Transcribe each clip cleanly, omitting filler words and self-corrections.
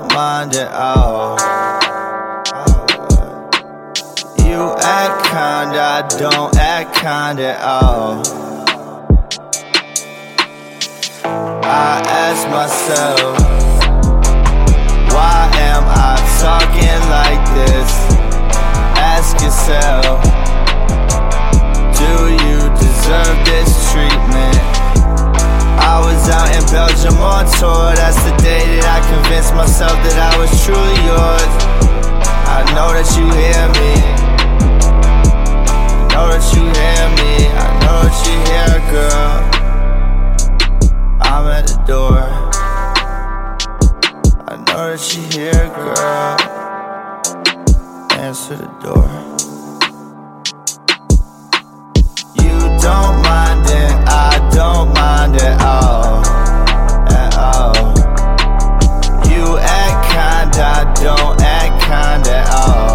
don't mind at all. You act kind, I don't act kind at all. I ask myself, why am I talking like this? Ask yourself, do you deserve this treatment? I was out in Belgium on tour. That's the day that I convinced myself that I was truly yours. I know that you hear me. I know that you hear me. I know that you hear, girl. I'm at the door. I know that you hear, girl. Answer the door. You don't mind it, I don't mind at all. At all. You act kind, I don't act kind at all.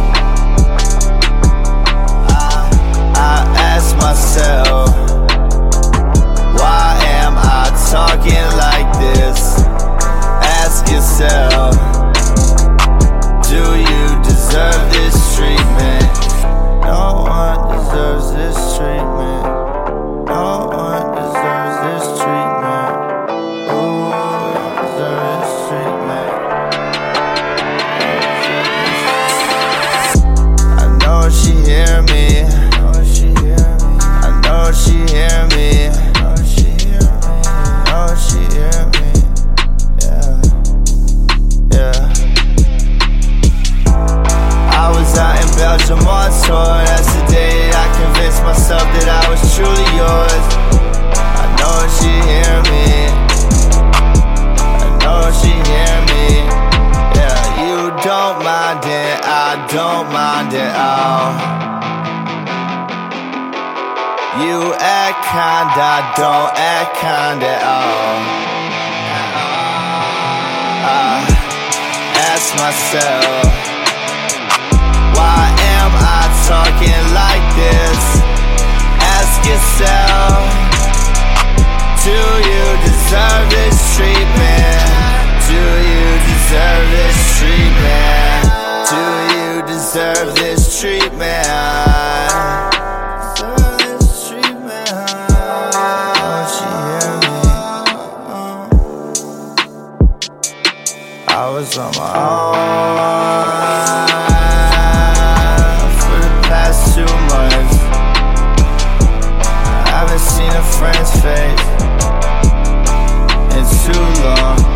I ask myself, why am I talking like this? Ask yourself, do you deserve this treatment? No one deserves this treatment. No one deserves this treatment. Ooh, don't deserve this treatment. I know she hear me. I know she hear me. I know she hear me. Yeah, yeah. I was out in Belgium on tour. That's the day that I convinced myself that I was truly yours. I know she hear me. I know she hear me. Yeah, you don't mind it, I don't mind at all. You act kind, I don't act kind at all. I ask myself, why am I talking like this? Ask yourself, do you deserve this treatment? Do you deserve this treatment? Do you deserve this treatment? I was on my own for the past 2 months. I haven't seen a friend's face in too long.